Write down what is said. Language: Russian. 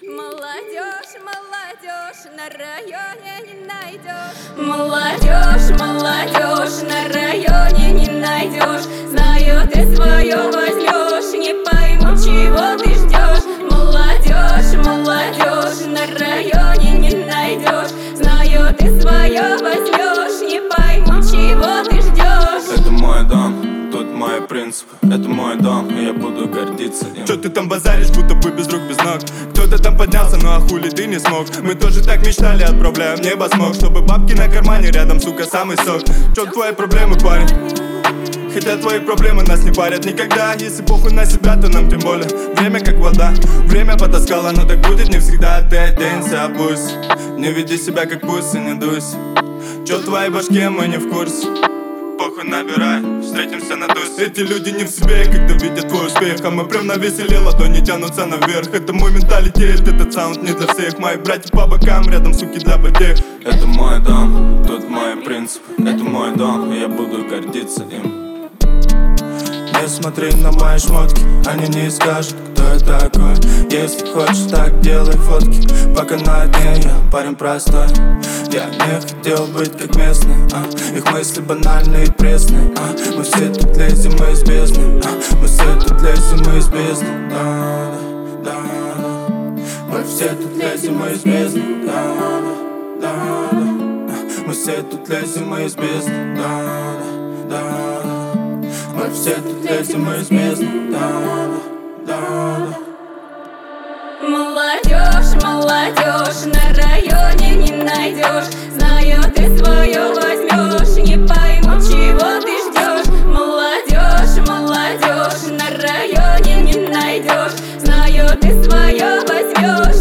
Молодежь, молодежь, на районе не найдешь. Молодежь, молодежь, на районе не найдешь. Знаю, ты свое возьмешь, не пойму, чего ты ждешь. Молодежь, молодежь, на районе не найдешь. Знаю, ты свое возьмешь, не пойму, чего ты ждешь. Это мой дом, тут мои принципы. Это мой дом, и я буду гордиться им. Чё ты там базаришь, будто бы без рук, без ног? Кто-то там поднялся, ну а хули ты не смог? Мы тоже так мечтали, отправляем в небо смог. Чтобы бабки на кармане, рядом, сука, самый сок. Чё твои проблемы, парень? Хотя твои проблемы нас не парят никогда. Если похуй на себя, то нам тем более. Время как вода, время потаскало, но так будет не всегда. Ты оденься, обуйся, не веди себя как пусть и не дуйся. Чё в твоей башке, мы не в курсе. Похуй, набирай, встретимся на тусе. Эти люди не в себе, когда видят твой успех. А мы прям навесели, ладони тянутся наверх. Это мой менталитет, этот саунд не для всех. Мои братья по бокам, рядом суки для потех. Это мой дом, тут мои принципы. Это мой дом, и я буду гордиться им. Не смотри на мои шмотки, они не скажут, кто я такой. Если хочешь, так делай фотки. Пока на дне я парень простой. Я не хотел быть как местные, их мысли банальные и пресные, мы все тут лезем из бездны, мы все тут лезем из бездны, да. Мы все тут лезем из бездны, да. Мы все тут лезем из бездны, да. Мы все тут лезем из бездны, да. Молодежь, молодежь, на районе не найдешь. Знаю, ты свое возьмешь, не пойму, чего ты ждешь. Молодежь, молодежь, на районе не найдешь. Знаю, ты свое возьмешь.